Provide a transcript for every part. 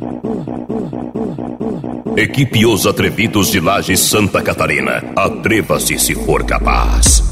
Equipe Os Atrevidos de Lages, Santa Catarina. Atreva-se se for capaz.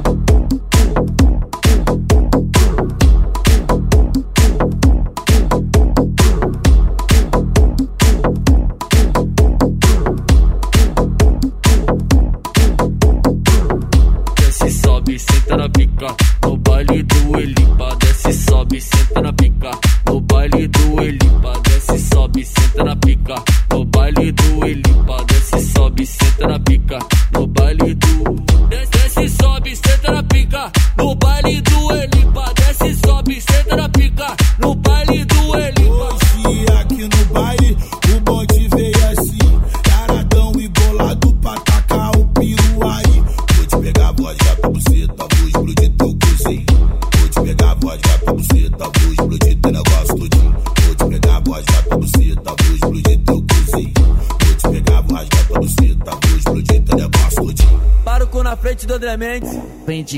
Desce, sobe, senta na pica, no baile do Elipa. Desce, sobe, senta na pica, no baile do Elipa. Desce, sobe, senta na pica, no baile do Elipa. Desce, sobe, senta na pica, no baile do... Desce, sobe, senta na pica, no baile do Elipa. Desce, sobe, senta na pica, no baile do Elipa. Hoje aqui no baile o bonde veio assim, taradão e bolado pra tacar o piru aí. Vou te pegar a voz, vai pra buceta, vou explodir teu cozinho. Vou te pegar a voz, vai pra buceta, vou explodir teu negócio todinho. Vou te pegar a voz, vai pra buceta, vou explodir teu cozinho. Vou te pegar a voz, vai pra buceta, vou explodir teu negócio todinho. Para o cu na frente do André Mendes. Quende,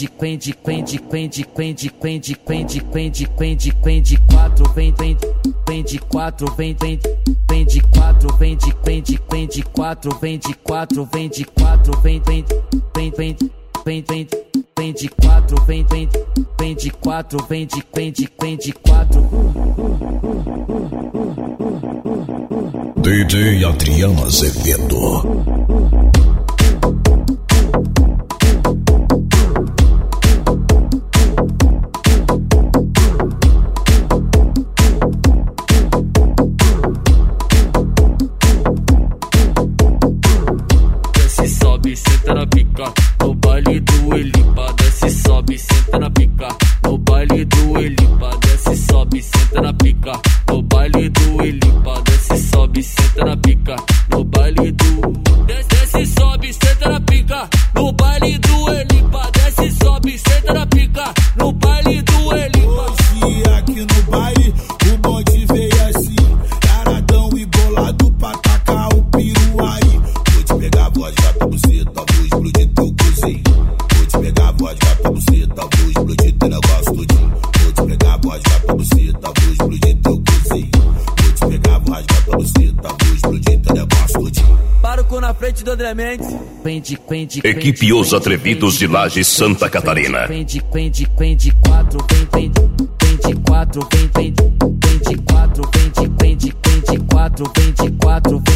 quatro, vem, quende, quatro, vem, quende, quatro, vende, quatro, vende, quatro, vende, quatro, vem, quende, quatro, vem, quende, quatro, vende, quende, quatro. DJ Adriano Azevedo. Senta na pica, no baile do Elipa. Desce, sobe, senta na pica, no baile do Elipa. Desce, sobe, senta na pica, no baile do Elipa. Desce, sobe, senta na pica, no baile do... Desce, sobe, senta na pica, no baile do Elipa. Desce, sobe, senta na pica, no baile do Elipa. Hoje aqui no baile o bonde veio assim, taradão e bolado pra tacar o piru aí. Vou te pegar a voz, vai pra buceta, vou explodir teu cozinho. Vou te pegar a voz, vai pra buceta, vou explodir teu negócio todinho. Vou te pegar a voz, vai pra buceta, vou explodir teu cozinho. Vou te pegar a voz, vai pra buceta, vou explodir teu negócio todinho. Para o cu na frente do André Mendes. Equipe Os Atrevidos de Lages, Santa Catarina. Quende, quatro, vem, quende, quatro, vem, quende, quatro, vende, quatro, vende, quatro, vem.